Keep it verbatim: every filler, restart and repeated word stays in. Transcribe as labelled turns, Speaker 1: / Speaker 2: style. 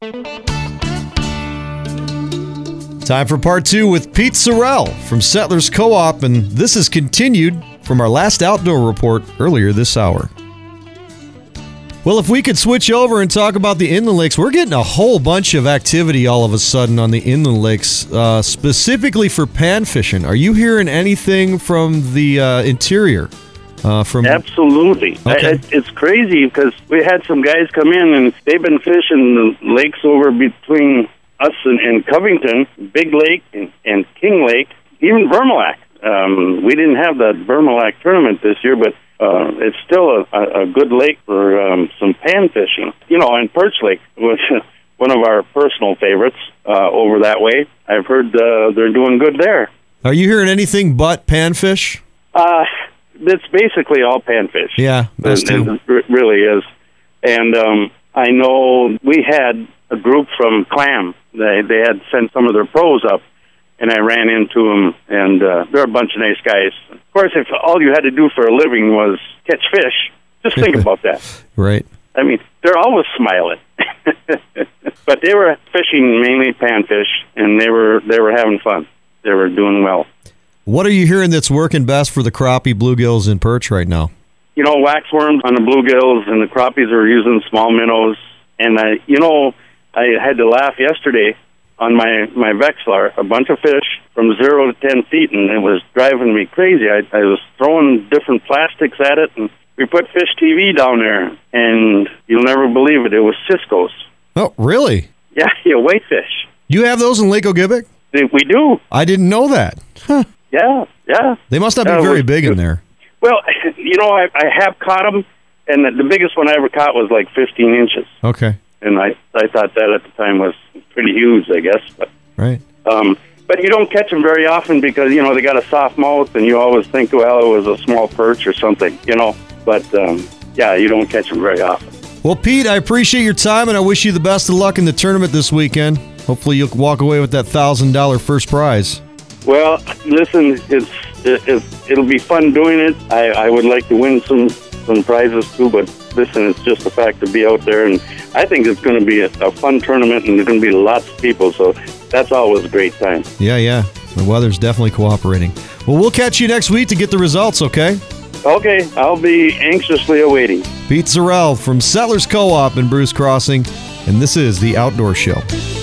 Speaker 1: Time for part two with Pete Sorrell from Settlers Co-op, and this is continued from our last outdoor report earlier this hour. Well, if we could switch over and talk about the inland lakes, we're getting a whole bunch of activity all of a sudden on the inland lakes, uh, specifically for pan fishing. Are you hearing anything from the uh, interior? Uh, from
Speaker 2: Absolutely.
Speaker 1: Okay.
Speaker 2: It, it's crazy because we had some guys come in and they've been fishing the lakes over between us and, and Covington, Big Lake and, and King Lake, even Vermiliac. Um, we didn't have the Vermiliac tournament this year, but uh, it's still a, a good lake for um, some pan fishing. You know, and Perch Lake was one of our personal favorites uh, over that way. I've heard uh, they're doing good there.
Speaker 1: Are you hearing anything but panfish?
Speaker 2: Uh, it's basically all panfish.
Speaker 1: Yeah, that's too.
Speaker 2: It really is. And um, I know we had a group from Clam. They they had sent some of their pros up, and I ran into them, and uh, they're a bunch of nice guys. Of course, if all you had to do for a living was catch fish, just think about that.
Speaker 1: Right.
Speaker 2: I mean, they're always smiling. But they were fishing mainly panfish, and they were they were having fun. They were doing well.
Speaker 1: What are you hearing that's working best for the crappie, bluegills, and perch right now?
Speaker 2: You know, waxworms on the bluegills, and the crappies are using small minnows. And, I, you know, I had to laugh yesterday on my, my Vexlar, a bunch of fish from zero to ten feet, and it was driving me crazy. I, I was throwing different plastics at it, and we put Fish T V down there, and you'll never believe it, it was Cisco's.
Speaker 1: Oh, really?
Speaker 2: Yeah, yeah, whitefish.
Speaker 1: You have those in Lake Ogibic?
Speaker 2: We do.
Speaker 1: I didn't know that. Huh.
Speaker 2: Yeah, yeah.
Speaker 1: They must not be
Speaker 2: uh,
Speaker 1: very big in there.
Speaker 2: Well, you know, I, I have caught them, and the, the biggest one I ever caught was like fifteen inches.
Speaker 1: Okay.
Speaker 2: And I, I thought that at the time was pretty huge, I guess. But,
Speaker 1: right.
Speaker 2: Um, but you don't catch them very often because, you know, they got a soft mouth, and you always think, well, it was a small perch or something, you know. But, um, yeah, you don't catch them very often.
Speaker 1: Well, Pete, I appreciate your time, and I wish you the best of luck in the tournament this weekend. Hopefully you'll walk away with that one thousand dollars first prize. Well, listen, it's, it, it'll be fun doing it. I, I would like to win some, some prizes too, but listen, it's just the fact to be out there, and I think it's going to be a, a fun tournament, and there's going to be lots of people, so that's always a great time. Yeah, yeah. The weather's definitely cooperating. Well, we'll catch you next week to get the results, okay? Okay, I'll be anxiously awaiting. Pete Sorrell from Settlers Co-op in Bruce Crossing, and this is The Outdoor Show.